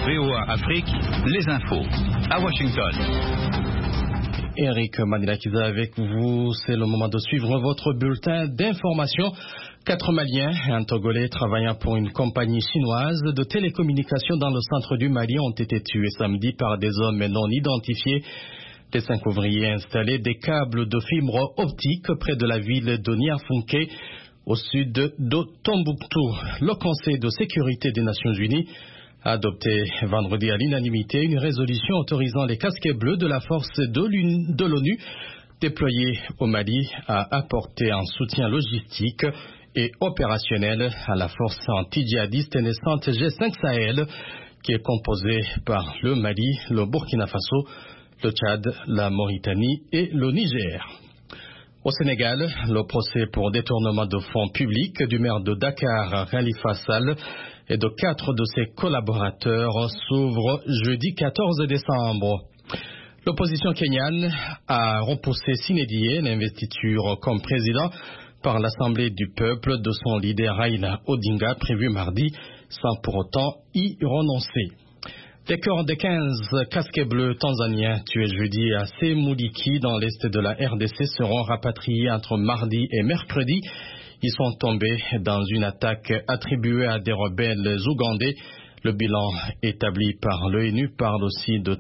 VOA Afrique, les infos. À Washington. Eric Manilakiza avec vous. C'est le moment de suivre votre bulletin d'information. 4 Maliens et un Togolais travaillant pour une compagnie chinoise de télécommunications dans le centre du Mali ont été tués samedi par des hommes non identifiés. Les 5 ouvriers installaient des câbles de fibre optique près de la ville de Niafunké, au sud de Tombouctou. Le Conseil de sécurité des Nations Unies a adopté vendredi à l'unanimité une résolution autorisant les casquets bleus de la force de l'ONU déployée au Mali à apporter un soutien logistique et opérationnel à la force anti-djihadiste naissante G5 Sahel, qui est composée par le Mali, le Burkina Faso, le Tchad, la Mauritanie et le Niger. Au Sénégal, le procès pour détournement de fonds publics du maire de Dakar, Khalifa Sall, et de 4 de ses collaborateurs s'ouvre jeudi 14 décembre. L'opposition kenyane a repoussé sine die l'investiture comme président par l'Assemblée du peuple de son leader Raila Odinga prévu mardi, sans pour autant y renoncer. Les corps des 15 casquets bleus tanzaniens tués jeudi à Semuliki dans l'est de la RDC seront rapatriés entre mardi et mercredi. Ils sont tombés dans une attaque attribuée à des rebelles ougandais. Le bilan établi par l'ONU parle aussi de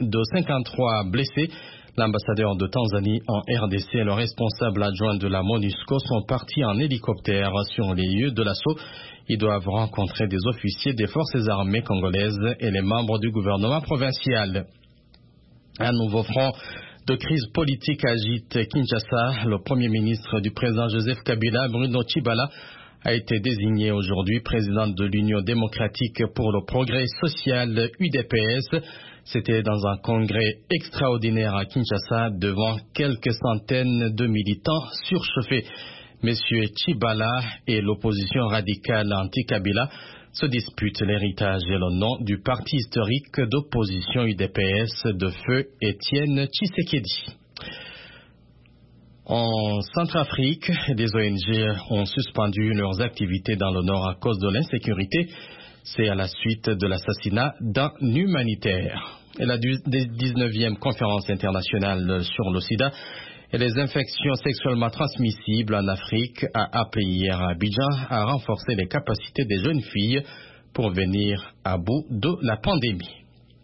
53 blessés. L'ambassadeur de Tanzanie en RDC et le responsable adjoint de la MONUSCO sont partis en hélicoptère sur les lieux de l'assaut. Ils doivent rencontrer des officiers des forces armées congolaises et les membres du gouvernement provincial. Un nouveau front de crise politique agite Kinshasa. Le premier ministre du président Joseph Kabila, Bruno Tshibala, a été désigné aujourd'hui président de l'Union démocratique pour le progrès social UDPS. C'était dans un congrès extraordinaire à Kinshasa devant quelques centaines de militants surchauffés. Messieurs Tshibala et l'opposition radicale anti-Kabila se disputent l'héritage et le nom du parti historique d'opposition UDPS de feu Étienne Tshisekedi. En Centrafrique, des ONG ont suspendu leurs activités dans le nord à cause de l'insécurité. C'est à la suite de l'assassinat d'un humanitaire. Et la 19e conférence internationale sur le sida et les infections sexuellement transmissibles en Afrique a appelé hier à Abidjan à renforcer les capacités des jeunes filles pour venir à bout de la pandémie.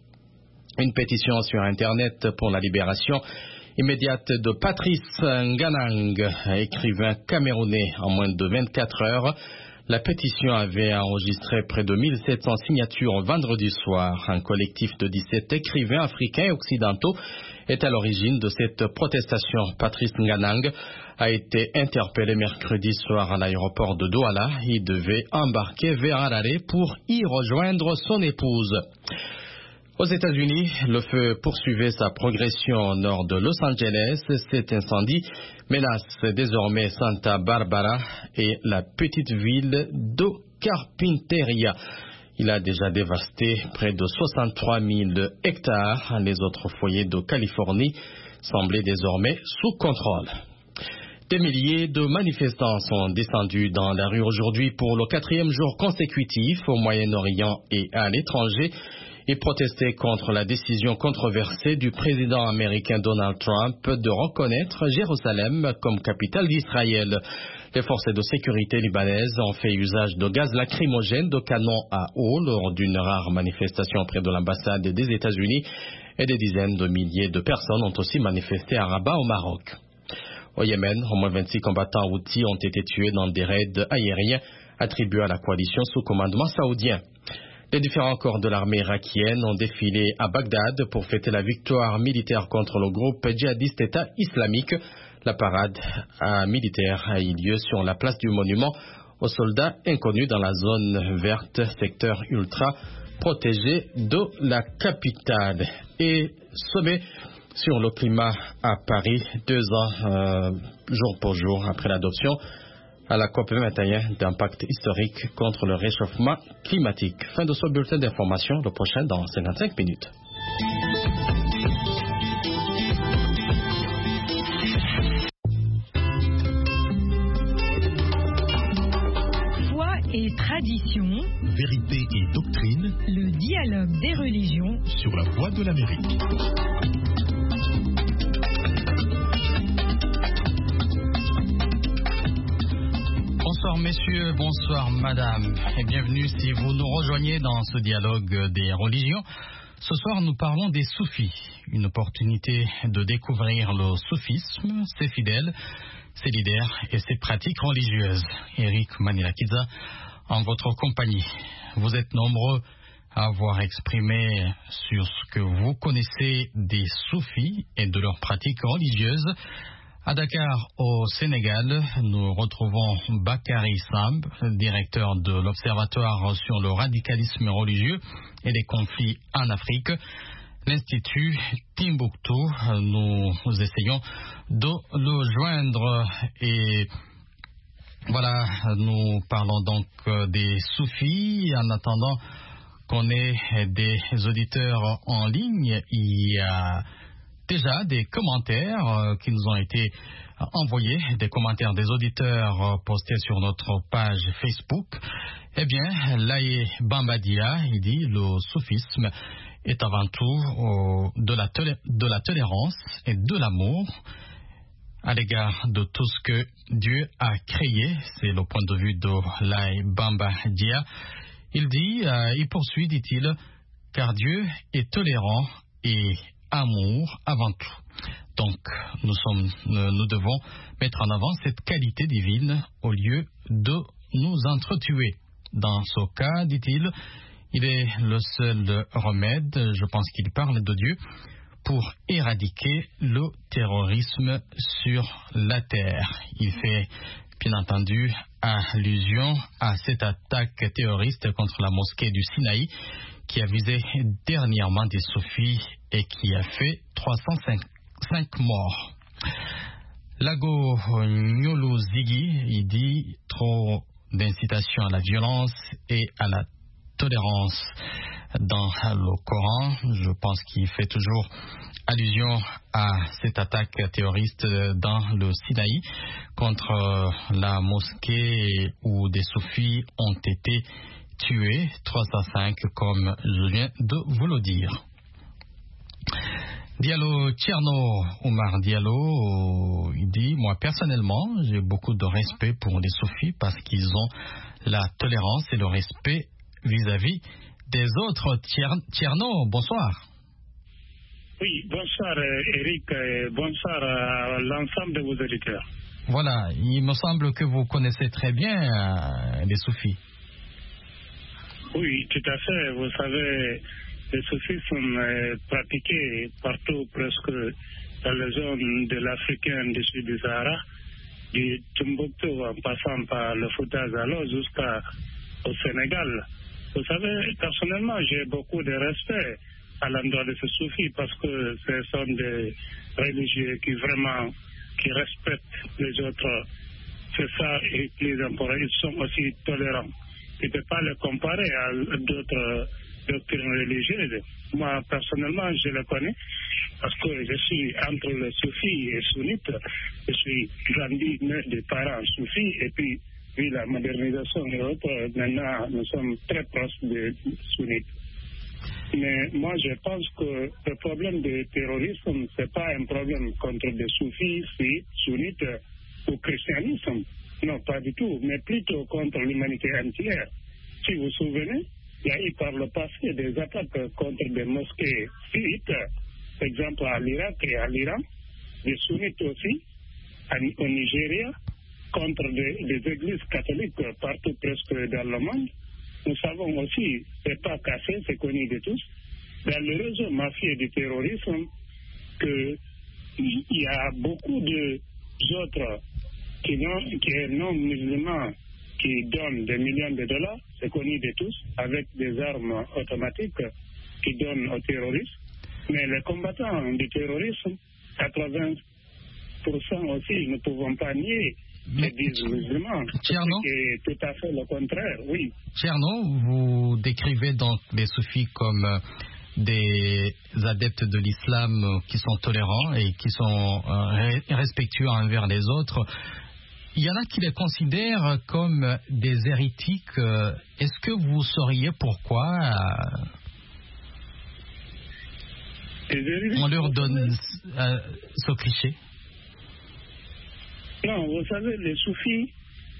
Une pétition sur Internet pour la libération immédiate de Patrice Nganang, écrivain camerounais en moins de 24 heures. La pétition avait enregistré près de 1700 signatures vendredi soir. Un collectif de 17 écrivains africains et occidentaux est à l'origine de cette protestation. Patrice Nganang a été interpellé mercredi soir à l'aéroport de Douala. Il devait embarquer vers Harare pour y rejoindre son épouse. Aux États-Unis, le feu poursuivait sa progression au nord de Los Angeles. Cet incendie menace désormais Santa Barbara et la petite ville de Carpinteria. Il a déjà dévasté près de 63 000 hectares. Les autres foyers de Californie semblaient désormais sous contrôle. Des milliers de manifestants sont descendus dans la rue aujourd'hui pour le 4e jour consécutif au Moyen-Orient et à l'étranger. Et protester contre la décision controversée du président américain Donald Trump de reconnaître Jérusalem comme capitale d'Israël. Les forces de sécurité libanaises ont fait usage de gaz lacrymogène, de canons à eau lors d'une rare manifestation près de l'ambassade des États-Unis et des dizaines de milliers de personnes ont aussi manifesté à Rabat au Maroc. Au Yémen, au moins 26 combattants houthis ont été tués dans des raids aériens attribués à la coalition sous commandement saoudien. Les différents corps de l'armée irakienne ont défilé à Bagdad pour fêter la victoire militaire contre le groupe djihadiste État islamique. La parade militaire a eu lieu sur la place du monument aux soldats inconnus dans la zone verte, secteur ultra protégé de la capitale. Et sommet sur le climat à Paris, 2 ans jour pour jour après l'adoption à la COP21 d'impact historique contre le réchauffement climatique. Fin de ce bulletin d'information, le prochain dans 55 minutes. Foi et tradition. tradition, vérité et doctrine, le dialogue des religions sur la voie de l'Amérique. Bonsoir messieurs, bonsoir madame, et bienvenue si vous nous rejoignez dans ce dialogue des religions. Ce soir, nous parlons des soufis, une opportunité de découvrir le soufisme, ses fidèles, ses leaders et ses pratiques religieuses. Eric Manilakiza, en votre compagnie. Vous êtes nombreux à avoir exprimé sur ce que vous connaissez des soufis et de leurs pratiques religieuses. À Dakar, au Sénégal, nous retrouvons Bakary Samb, directeur de l'Observatoire sur le radicalisme religieux et les conflits en Afrique, l'Institut Timbuktu. Nous essayons de le joindre et voilà, nous parlons donc des soufis. En attendant qu'on ait des auditeurs en ligne, il y a déjà des commentaires qui nous ont été envoyés, des commentaires des auditeurs postés sur notre page Facebook. Eh bien, Laye Bambadia, il dit le soufisme est avant tout de la tolérance et de l'amour à l'égard de tout ce que Dieu a créé. C'est le point de vue de Laye Bambadia. Il dit, il poursuit, dit-il, car Dieu est tolérant et amour avant tout. Donc, nous devons mettre en avant cette qualité divine au lieu de nous entretuer. Dans ce cas, dit-il, il est le seul remède, je pense qu'il parle de Dieu, pour éradiquer le terrorisme sur la terre. Il fait, bien entendu, allusion à cette attaque terroriste contre la mosquée du Sinaï qui a visé dernièrement des soufis et qui a fait 305 morts. Lago Nyolo Ziggy, il dit trop d'incitation à la violence et à la tolérance dans le Coran. Je pense qu'il fait toujours allusion à cette attaque terroriste dans le Sinaï contre la mosquée où des soufis ont été tués, 305 comme je viens de vous le dire. Diallo Tcherno, Omar Diallo, il dit, moi personnellement, j'ai beaucoup de respect pour les soufis parce qu'ils ont la tolérance et le respect vis-à-vis des autres. Tcherno, bonsoir. Oui, bonsoir Eric, et bonsoir à l'ensemble de vos auditeurs. Voilà, il me semble que vous connaissez très bien les soufis. Oui, tout à fait. Vous savez, les soufis sont pratiqués partout, presque dans les zones de l'Africain du sud du Sahara, du Tombouctou en passant par le Fouta Zalo jusqu'au Sénégal. Vous savez, personnellement, j'ai beaucoup de respect à l'endroit de ces soufis parce que ce sont des religieux qui respectent les autres. C'est ça et plus important. Ils sont aussi tolérants. Je ne peux pas les comparer à d'autres doctrines religieuses. Moi, personnellement, je les connais parce que je suis entre les soufis et sunnites. Je suis grandi de parents soufis et puis, vu la modernisation et autres, maintenant, nous sommes très proches des sunnites. Mais moi, je pense que le problème du terrorisme, ce n'est pas un problème contre des soufis, sunnites ou christianisme. Non, pas du tout, mais plutôt contre l'humanité entière. Si vous vous souvenez, il y a eu par le passé des attaques contre des mosquées chiites, par exemple à l'Irak et à l'Iran, des sunnites aussi, au Nigeria, contre des églises catholiques partout presque dans le monde. Nous savons aussi, c'est pas caché, c'est connu de tous, dans le réseau mafieux du terrorisme, qu'il y a beaucoup d'autres qui est non musulmans qui donnent des millions de dollars, c'est connu de tous, avec des armes automatiques qui donnent aux terroristes. Mais les combattants du terrorisme, 80% aussi, nous ne pouvons pas nier, ils disent musulmans. C'est tout à fait le contraire, oui. Tcherno, vous décrivez donc les soufis comme des adeptes de l'islam qui sont tolérants et qui sont respectueux envers les autres. Il y en a qui les considèrent comme des hérétiques. Est-ce que vous sauriez pourquoi on leur donne ce cliché? Non, vous savez, les soufis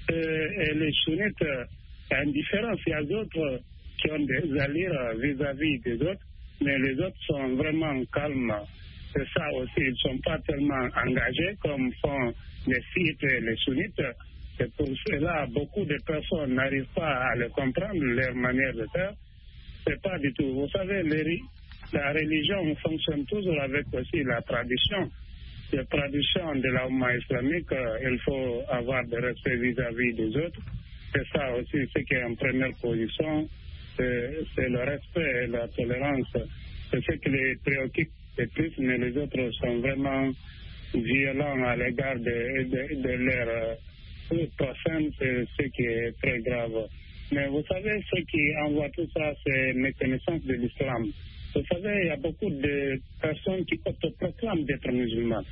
et les sunnites, il y a une différence. Il y a d'autres qui ont des allures vis-à-vis des autres, mais les autres sont vraiment calmes. C'est ça aussi, ils ne sont pas tellement engagés comme font les sites et les sunnites. Et pour cela, beaucoup de personnes n'arrivent pas à le comprendre, leur manière de faire. C'est pas du tout. Vous savez, la religion fonctionne toujours avec aussi la tradition. La tradition de la Oumma islamique, il faut avoir de respect vis-à-vis des autres. C'est ça aussi, ce qui est en première position, c'est le respect et la tolérance. C'est ce qui les préoccupe le plus, mais les autres sont vraiment violents à l'égard de leur prochain, c'est ce qui est très grave. Mais vous savez, ce qui envoie tout ça, c'est méconnaissance de l'islam. Vous savez, il y a beaucoup de personnes qui autoproclament d'être musulmans.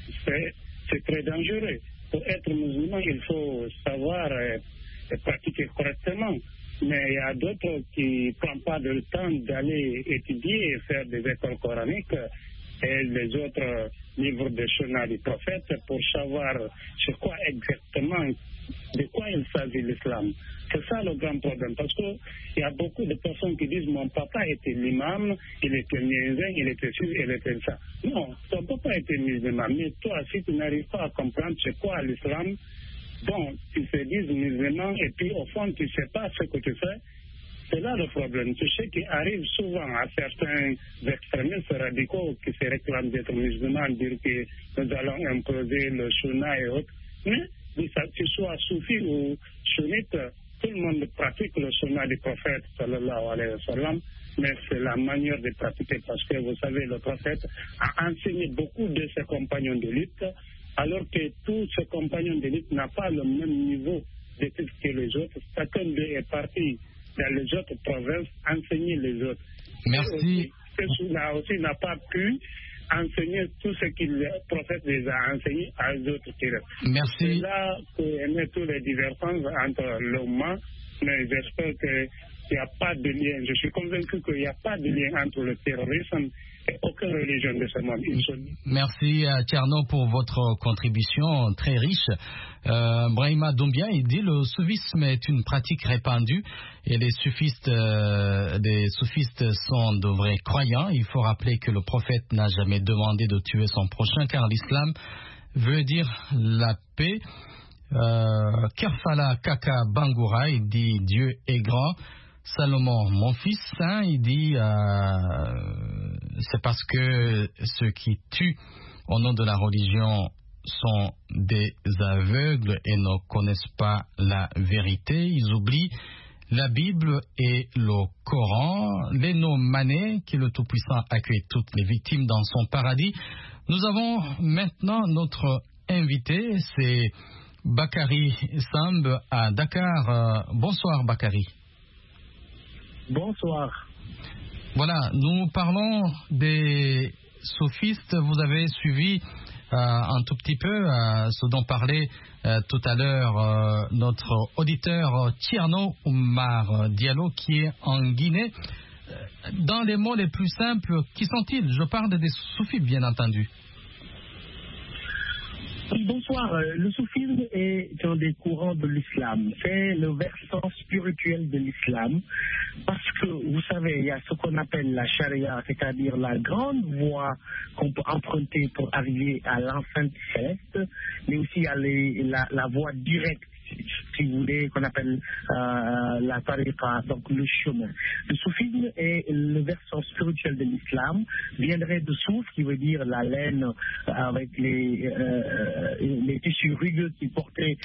C'est très dangereux. Pour être musulman, il faut savoir et pratiquer correctement. Mais il y a d'autres qui ne prennent pas le temps d'aller étudier et faire des écoles coraniques et les autres livres de Sunna du prophète pour savoir sur quoi exactement, de quoi il s'agit l'islam. C'est ça le grand problème, parce qu'il y a beaucoup de personnes qui disent mon papa était l'imam, il était musulman, il était ci, il était ça. Non, ton papa était musulman, mais toi, si tu n'arrives pas à comprendre c'est quoi l'islam, bon, tu te dis musulman et puis au fond tu ne sais pas ce que tu fais. C'est là le problème. C'est ce qui arrive souvent à certains extrémistes radicaux qui se réclament d'être musulmans, dire que nous allons imposer le sunna et autres. Mais que tu sois soufi ou sunnite, tout le monde pratique le sunna du prophète sallallahu alayhi wa sallam, mais c'est la manière de pratiquer parce que vous savez, le prophète a enseigné beaucoup de ses compagnons de lutte, alors que tous ses compagnons de lutte n'ont pas le même niveau d'études que les autres. Chacun d'eux est parti dans les autres provinces enseigner les autres. Merci. Ceux-là aussi n'a pas pu enseigner tout ce que le prophète les a enseigné à d'autres qui restent. Merci. C'est là qu'on met toutes les divergences entre l'Oumma, mais j'espère qu'il n'y a pas de lien. Je suis convaincu qu'il n'y a pas de lien entre le terrorisme et aucune religion de ce monde. Merci Tierno pour votre contribution très riche. Brahima Doumbia, il dit le soufisme est une pratique répandue et les soufistes sont de vrais croyants. Il faut rappeler que le prophète n'a jamais demandé de tuer son prochain car l'islam veut dire la paix. Kerfala Kaka Bangoura, il dit Dieu est grand. Salomon, mon fils, il dit c'est parce que ceux qui tuent au nom de la religion sont des aveugles et ne connaissent pas la vérité. Ils oublient la Bible et le Coran. Leno Mané, qui est le Tout-Puissant, accueille toutes les victimes dans son paradis. Nous avons maintenant notre invité, c'est Bakary Samb à Dakar. Bonsoir Bakary. Bonsoir. Voilà, nous parlons des sophistes. Vous avez suivi un tout petit peu ce dont parlait tout à l'heure notre auditeur Tierno Oumar Diallo qui est en Guinée. Dans les mots les plus simples, qui sont-ils? Je parle des soufis, bien entendu. Bonsoir. Le soufisme est un des courants de l'islam. C'est le versant spirituel de l'islam. Parce que, vous savez, il y a ce qu'on appelle la charia, c'est-à-dire la grande voie qu'on peut emprunter pour arriver à l'enceinte céleste, mais aussi il y a la voie directe, si vous voulez, qu'on appelle la tariqa, donc le chemin. Le soufisme est le versant spirituel de l'islam, viendrait de souf, qui veut dire la laine avec les tissus rugueux qui portaient pour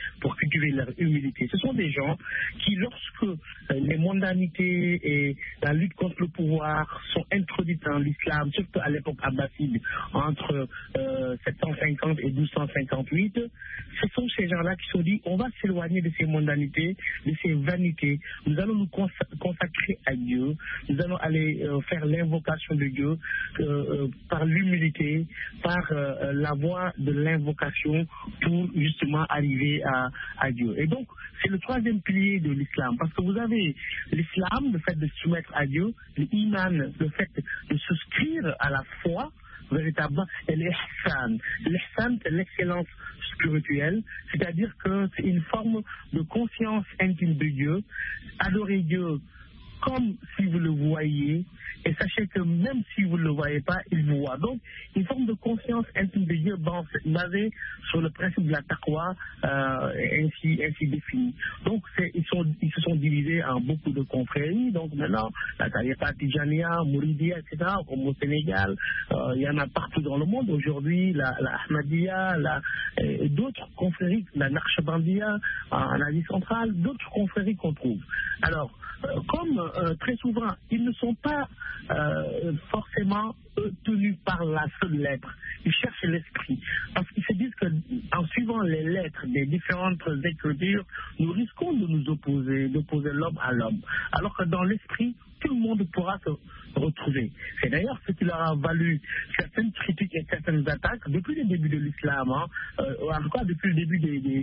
cultiver leur humilité. Ce sont des gens qui, lorsque les mondanités et la lutte contre le pouvoir sont introduites dans l'islam, surtout à l'époque abbasside, entre 750 et 1258, ce sont ces gens-là qui se sont dit, on va s'éloigner de ces mondanités, de ces vanités, nous allons nous consacrer à Dieu, nous allons aller faire l'invocation de Dieu par l'humilité, par la voie de l'invocation pour justement arriver à Dieu. Et donc, c'est le troisième pilier de l'islam, parce que vous avez l'islam, le fait de se soumettre à Dieu, l'iman, le fait de souscrire à la foi, véritablement, et l'ihsan. L'ihsan, c'est l'excellence spirituelle, c'est-à-dire que c'est une forme de conscience intime de Dieu, adorer Dieu comme si vous le voyez, et sachez que même si vous ne le voyez pas, il vous voit. Donc, une forme de conscience intime de Dieu basée sur le principe de la taqwa ainsi défini. Donc, ils se sont divisés en beaucoup de confréries. Donc, maintenant, la Tariqa Tijaniya, Mouridia, etc., comme au Sénégal, il y en a partout dans le monde. Aujourd'hui, la Ahmadiyya, d'autres confréries, la Naqshbandiya en Asie centrale, d'autres confréries qu'on trouve. Alors, comme très souvent, ils ne sont pas forcément tenus par la seule lettre. Ils cherchent l'esprit. Parce qu'ils se disent qu'en suivant les lettres des différentes écritures, nous risquons de nous d'opposer l'homme à l'homme. Alors que dans l'esprit, tout le monde pourra se retrouver. C'est d'ailleurs ce qui leur a valu certaines critiques et certaines attaques depuis le début de l'islam, en tout cas depuis le début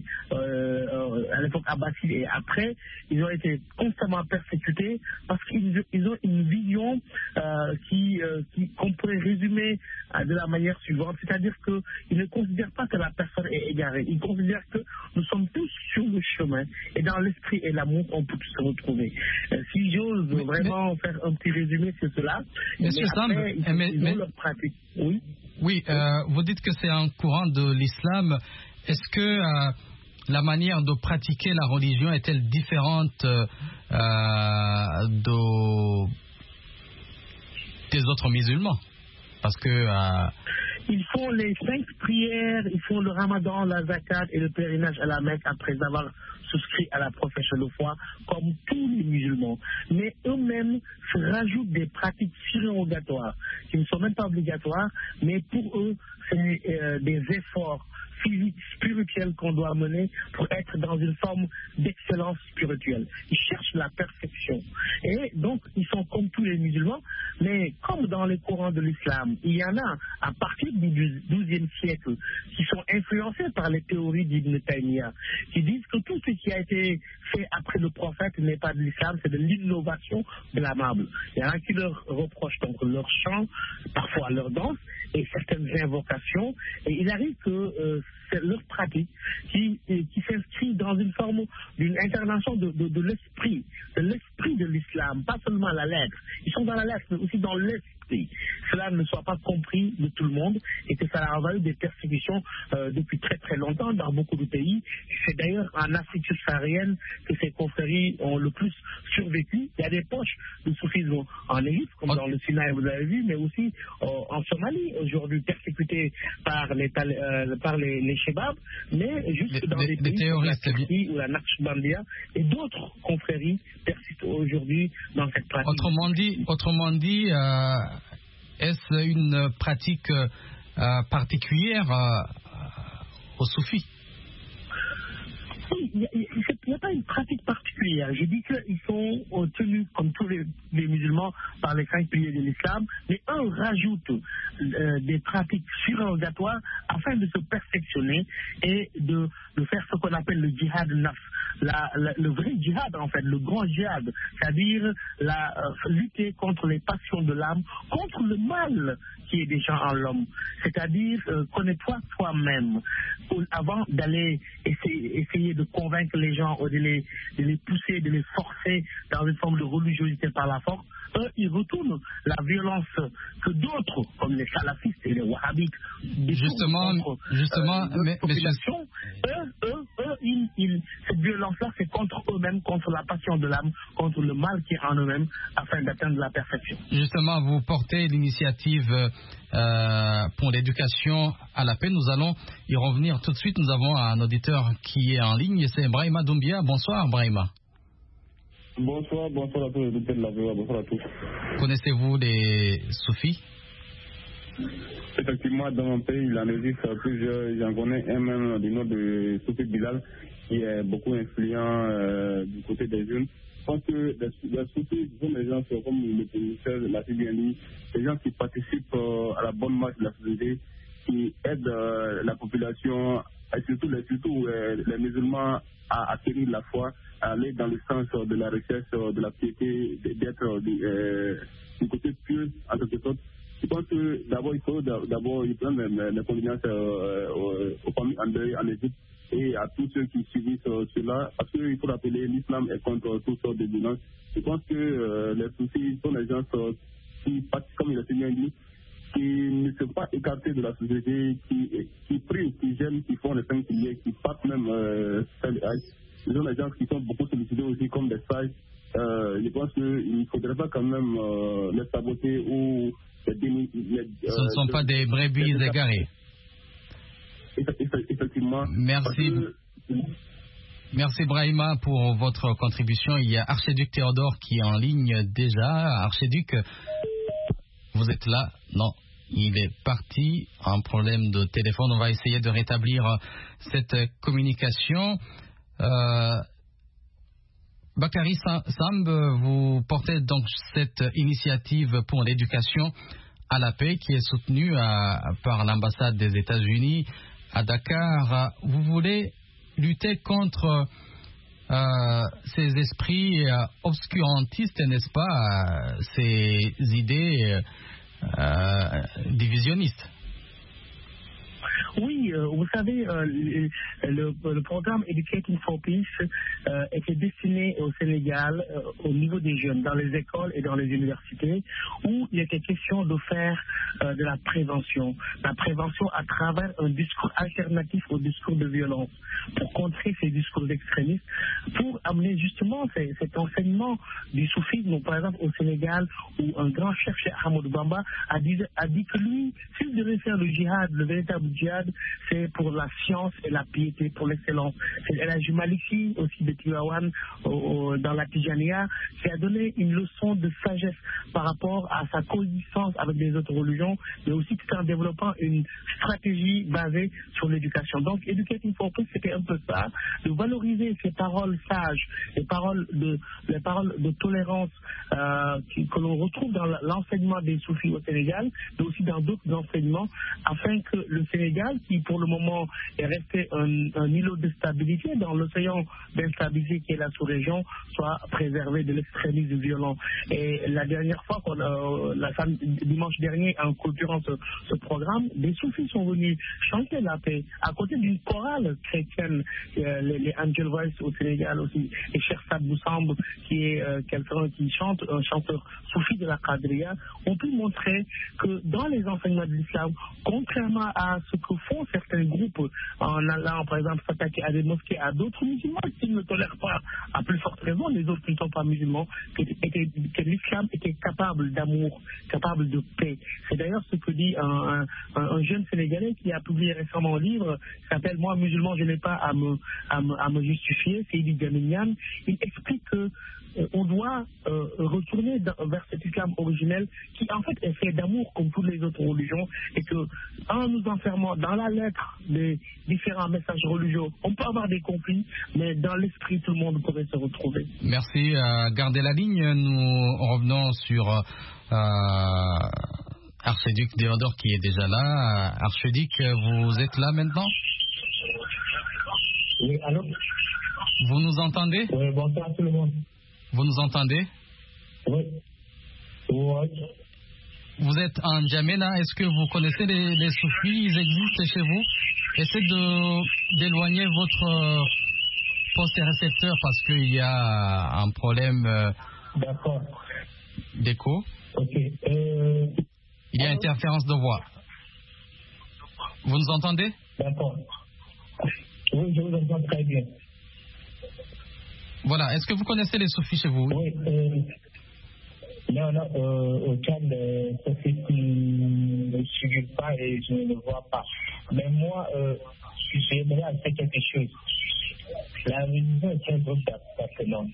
à l'époque abbasside et après, ils ont été constamment persécutés parce qu'ils ont une vision qu'on pourrait résumer de la manière suivante, c'est-à-dire qu'ils ne considèrent pas que la personne est égarée, ils considèrent que nous sommes tous sur le chemin et dans l'esprit et l'amour on peut tous se retrouver. Si j'ose vraiment faire un petit résumé sur cela, Monsieur Samb, ils ont leur pratique. Oui. Oui, vous dites que c'est un courant de l'islam. Est-ce que la manière de pratiquer la religion est-elle différente des autres musulmans? Parce que ils font les 5 prières, ils font le ramadan, la zakat et le pèlerinage à la Mecque après avoir souscrit à la profession de foi, comme tous les musulmans. Mais eux-mêmes se rajoutent des pratiques surrogatoires qui ne sont même pas obligatoires, mais pour eux, c'est des efforts physiques, spirituels qu'on doit mener pour être dans une forme d'excellence spirituelle. Ils cherchent la perfection. Et donc, ils sont comme tous les musulmans, mais comme dans les courants de l'islam, il y en a à partir du XIIe siècle qui sont influencés par les théories d'Ibn Taymiyyah, qui disent que tout ce qui a été fait après le prophète n'est pas de l'islam, c'est de l'innovation blâmable. Il y en a qui leur reprochent donc leur chant, parfois leur danse et certaines invocations, et il arrive que c'est leur pratique qui s'inscrit dans une forme d'une intervention de l'esprit, de l'islam, pas seulement la lettre. Ils sont dans la lettre, mais aussi dans l'esprit. Cela ne soit pas compris de tout le monde et que ça a valu des persécutions depuis très très longtemps dans beaucoup de pays. C'est d'ailleurs en Afrique subsaharienne que ces confréries ont le plus survécu. Il y a des poches de soufisme en Égypte, comme dans le Sinaï, vous avez vu, mais aussi en Somalie, aujourd'hui persécutés par les Shebabs, mais juste dans des pays comme la Turquie ou la Naqshbandiya et d'autres confréries persistent aujourd'hui dans cette pratique. Autrement dit, est-ce une pratique particulière aux soufis? Il n'y a pas une pratique particulière. Je dis qu'ils sont tenus, comme tous les musulmans, par les 5 piliers de l'islam, mais eux rajoutent des pratiques surrogatoires afin de se perfectionner et de faire ce qu'on appelle le djihad nafs. Le vrai djihad, en fait, le grand djihad, c'est-à-dire lutter contre les passions de l'âme, contre le mal qui est déjà en l'homme. C'est-à-dire, connais-toi toi-même avant d'aller essayer de convaincre les gens ou de les pousser, de les forcer dans une forme de religiosité par la force. Eux, ils retournent la violence que d'autres, comme les salafistes et les wahhabites, justement, population. Eux, cette violence-là, c'est contre eux-mêmes, contre la passion de l'âme, contre le mal qui est en eux-mêmes, afin d'atteindre la perfection. Justement, vous portez l'initiative pour l'éducation à la paix. Nous allons y revenir tout de suite. Nous avons un auditeur qui est en ligne, c'est Brahima Doumbia. Bonsoir Brahima. Bonsoir à tous les auditeurs de la VOA, bonsoir à tous. Connaissez-vous les soufis? Effectivement, dans mon pays, il en existe plusieurs. J'en connais un même du nom de Soufi Bilal, qui est beaucoup influent du côté des jeunes. Je pense que les soufis sont des gens, comme le professeur l'a si bien dit, des gens qui participent à la bonne marche de la société, qui aident la population, et surtout les musulmans à acquérir la foi, à aller dans le sens de la recherche, de la piété, d'être du côté pieux en quelque sorte. Je pense que d'abord il faut prendre les condoléances aux familles en deuil en Égypte et à tous ceux qui subissent cela, parce qu'il faut rappeler l'islam est contre toutes sortes de violences. Je pense que les soucis sont les gens qui, comme il a si bien dit, qui ne sont pas écartés de la société, qui prient, qui gênent, qui font les 5 piliers, qui partent même faire les hajj. Ce sont des gens qui sont beaucoup sollicités aussi comme des sages. Je pense qu'il ne faudrait pas quand même les saboter ou ce ne sont pas des brebis égarées. Effectivement. Merci Brahima pour votre contribution. Il y a Archiduc Théodore qui est en ligne déjà. Archiduc, vous êtes là? Non, il est parti. Un problème de téléphone. On va essayer de rétablir cette communication. Bakary Samb, vous portez donc cette initiative pour l'éducation à la paix qui est soutenue par l'ambassade des États-Unis à Dakar. Vous voulez lutter contre ces esprits obscurantistes, n'est-ce pas, ces idées divisionnistes? Oui, vous savez, le programme Educating for Peace était destiné au Sénégal au niveau des jeunes, dans les écoles et dans les universités, où il était question de faire de la prévention à travers un discours alternatif au discours de violence, pour contrer ces discours extrémistes, pour amener justement cet enseignement du soufisme, par exemple au Sénégal, où un grand chef, Cheikh Ahmadou Bamba, a dit que lui, s'il devait faire le djihad, le véritable djihad, c'est pour la science et la piété, pour l'excellence. C'est El Hadji Malick Sy, aussi de Tivaouane, dans la Tijaniya, qui a donné une leçon de sagesse par rapport à sa coexistence avec les autres religions, mais aussi tout en développant une stratégie basée sur l'éducation. Donc, Educating for Peace, c'était un peu ça, de valoriser ces paroles sages, les paroles de tolérance que l'on retrouve dans l'enseignement des soufis au Sénégal, mais aussi dans d'autres enseignements, afin que le Sénégal, qui pour le moment est resté un îlot de stabilité dans l'océan d'instabilité qui est la sous-région, soit préservé de l'extrémisme violent. Et la dernière fois, dimanche dernier, en clôturant ce programme, des soufis sont venus chanter la paix à côté d'une chorale chrétienne, les Angel Voice au Sénégal aussi, et Cheikh Sadbou Samb, qui est quelqu'un qui chante, un chanteur soufi de la Qadriya, ont pu montrer que dans les enseignements de l'islam, contrairement à ce que font certains groupes en allant, par exemple, s'attaquer à des mosquées, à d'autres musulmans qui ne tolèrent pas, à plus forte raison, les autres qui ne sont pas musulmans, que l'islam était capable d'amour, capable de paix. C'est d'ailleurs ce que dit un jeune Sénégalais qui a publié récemment un livre qui s'appelle « Moi, musulman, je n'ai pas à me justifier », c'est Idi Jaminian. Il explique que on doit retourner vers cet islam originel qui en fait est fait d'amour comme toutes les autres religions, et que en nous enfermant dans la lettre des différents messages religieux, on peut avoir des conflits, mais dans l'esprit tout le monde pourrait se retrouver. Merci. Gardez la ligne. Nous revenons sur Archiduc Théodore qui est déjà là. Archiduc, vous êtes là maintenant? Oui, allô? Vous nous entendez? Oui, bonsoir à tout le monde. Vous nous entendez? Oui. Oui. Vous êtes en N'Djamena. Est-ce que vous connaissez les soufis? Ils existent chez vous? Essayez d'éloigner votre poste récepteur parce qu'il y a un problème d'écho. Ok. Il y a interférence de voix. Vous nous entendez? D'accord. Oui, je vous entends très bien. Voilà, est-ce que vous connaissez les soufis chez vous? Oui, non, au Tchad, c'est ce qui ne me suit pas et je ne le vois pas. Mais moi, j'aimerais faire quelque chose. La religion est un groupe d'appartenance.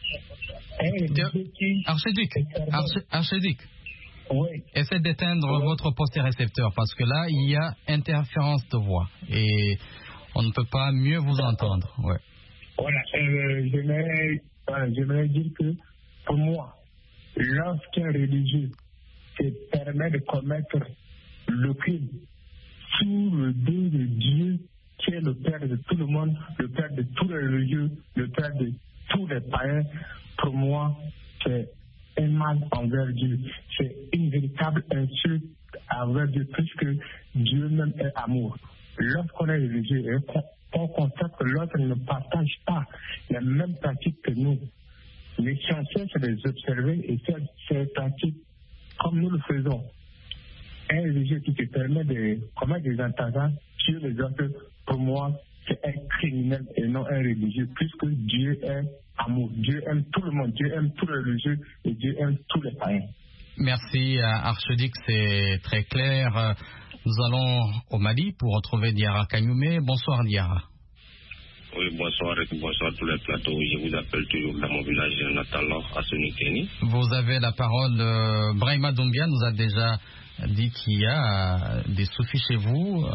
Archiduc. Oui. Essayez d'éteindre votre poste récepteur parce que là, il y a interférence de voix et on ne peut pas mieux vous entendre. Ouais. Voilà, j'aimerais dire que pour moi, lorsqu'un religieux se permet de commettre le crime sous le dos de Dieu, qui est le Père de tout le monde, le Père de tous les religieux, le Père de tous les païens, pour moi, c'est un mal envers Dieu. C'est une véritable insulte envers Dieu, puisque Dieu même est amour. Lorsqu'on est religieux et on constate que l'autre ne partage pas les mêmes pratiques que nous, l'essentiel, c'est de les observer et faire ces pratiques comme nous le faisons. Un religieux qui se permet de commettre des attentats sur les autres, pour moi, c'est un criminel et non un religieux, puisque Dieu est amour. Dieu aime tout le monde, Dieu aime tous les religieux et Dieu aime tous les païens. Merci Archiduc, c'est très clair. Nous allons au Mali pour retrouver Diarra Kagnoumé. Bonsoir Diarra. Oui, bonsoir et bonsoir tous les plateaux. Je vous appelle toujours dans mon village natal à Sonikeni. Vous avez la parole. Brahima Doumbia nous a déjà dit qu'il y a des soufis chez vous.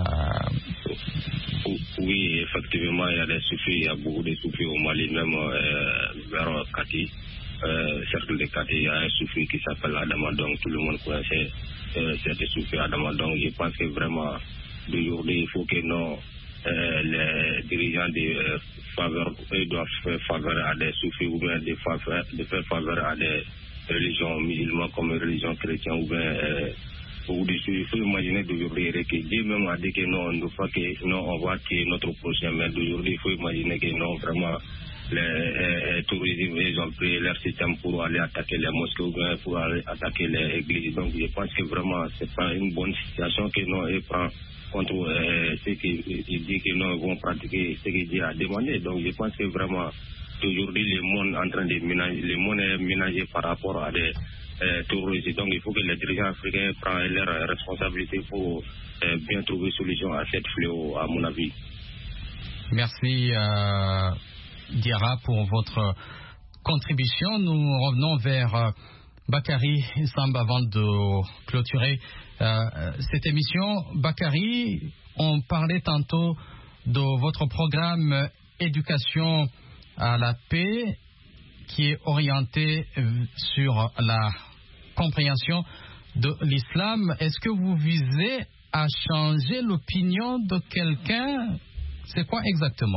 Oui, effectivement, il y a des soufis. Il y a beaucoup de soufis au Mali, même vers Kati. Cercle de Kati, il y a un soufi qui s'appelle Adamadong. Tout le monde connaissait cet soufi Adamadong. Je pense que vraiment, d'aujourd'hui, il faut que les dirigeants doivent faire faveur à des soufis ou bien de faire faveur à des religions musulmanes comme les religions chrétiennes ou bien il faut imaginer d'aujourd'hui que Dieu même a dit que non, on va tuer notre prochain, mais d'aujourd'hui il faut imaginer que non, vraiment les touristes ils ont pris leur système pour aller attaquer les mosquées ou bien pour aller attaquer les églises. Donc je pense que vraiment c'est pas une bonne situation que non ils prennent contre ceux qui disent que non ils vont pratiquer ce que Dieu a demandé. Donc je pense que vraiment aujourd'hui le monde en train de ménager, le monde est ménagé par rapport à des terroristes. Donc il faut que les dirigeants africains prennent leurs responsabilités pour bien trouver solution à cette fléau, à mon avis. Merci Diarra pour votre contribution. Nous revenons vers Bakary Samba avant de clôturer cette émission. Bakary, on parlait tantôt de votre programme éducation à la paix qui est orienté sur la compréhension de l'islam. Est-ce que vous visez à changer l'opinion de quelqu'un? C'est quoi exactement?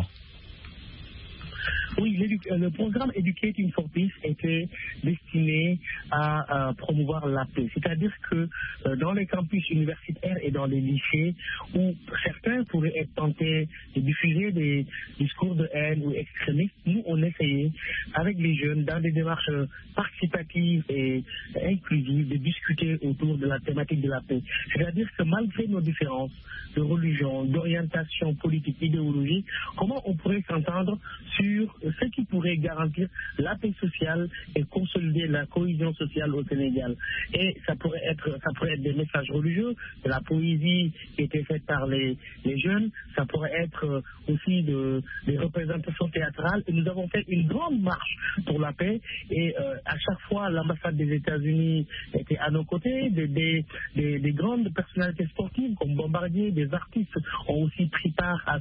Oui, le programme Educating for Peace était destiné à promouvoir la paix. C'est-à-dire que dans les campus universitaires et dans les lycées, où certains pourraient être tentés de diffuser des discours de haine ou extrémistes, nous, on essayait, avec les jeunes, dans des démarches participatives et inclusives, de discuter autour de la thématique de la paix. C'est-à-dire que malgré nos différences de religion, d'orientation politique, idéologie, comment on pourrait s'entendre sur ce qui pourrait garantir la paix sociale et consolider la cohésion sociale au Sénégal. Et ça pourrait être des messages religieux, de la poésie qui était faite par les jeunes, ça pourrait être aussi des représentations théâtrales. Et nous avons fait une grande marche pour la paix et à chaque fois l'ambassade des États-Unis était à nos côtés, des grandes personnalités sportives comme Bombardier, des artistes ont aussi pris part à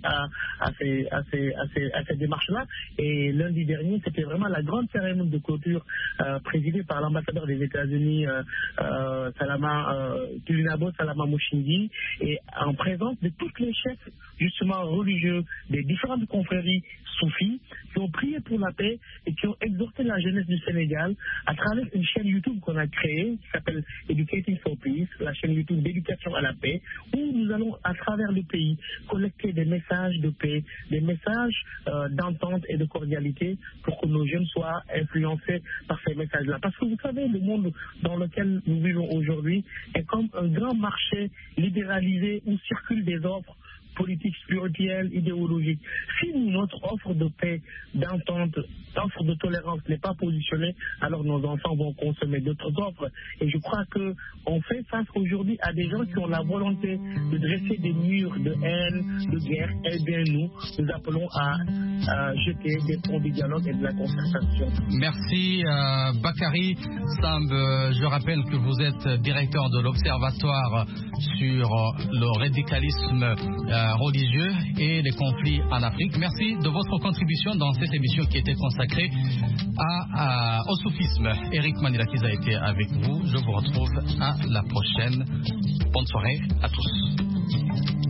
ces démarches-là. Et lundi dernier, c'était vraiment la grande cérémonie de clôture présidée par l'ambassadeur des États-Unis, Tulinabo Salama Mouchindi, et en présence de tous les chefs justement religieux des différentes confréries soufis qui ont prié pour la paix et qui ont exhorté la jeunesse du Sénégal à travers une chaîne YouTube qu'on a créée qui s'appelle Educating for Peace, la chaîne YouTube d'éducation à la paix, où nous allons à travers le pays collecter des messages de paix, des messages d'entente et de cordialité pour que nos jeunes soient influencés par ces messages-là. Parce que vous savez, le monde dans lequel nous vivons aujourd'hui est comme un grand marché libéralisé où circulent des offres politique, spirituelle, idéologique. Si notre offre de paix, d'entente, offre de tolérance n'est pas positionnée, alors nos enfants vont consommer d'autres offres. Et je crois qu'on fait face aujourd'hui à des gens qui ont la volonté de dresser des murs de haine, de guerre. Eh bien, nous appelons à jeter des ponts du dialogue et de la concertation. Merci Bakary Samb. Je rappelle que vous êtes directeur de l'Observatoire sur le radicalisme religieux et les conflits en Afrique. Merci de votre contribution dans cette émission qui était consacrée au soufisme. Eric Manilakiza a été avec vous. Je vous retrouve à la prochaine. Bonne soirée à tous.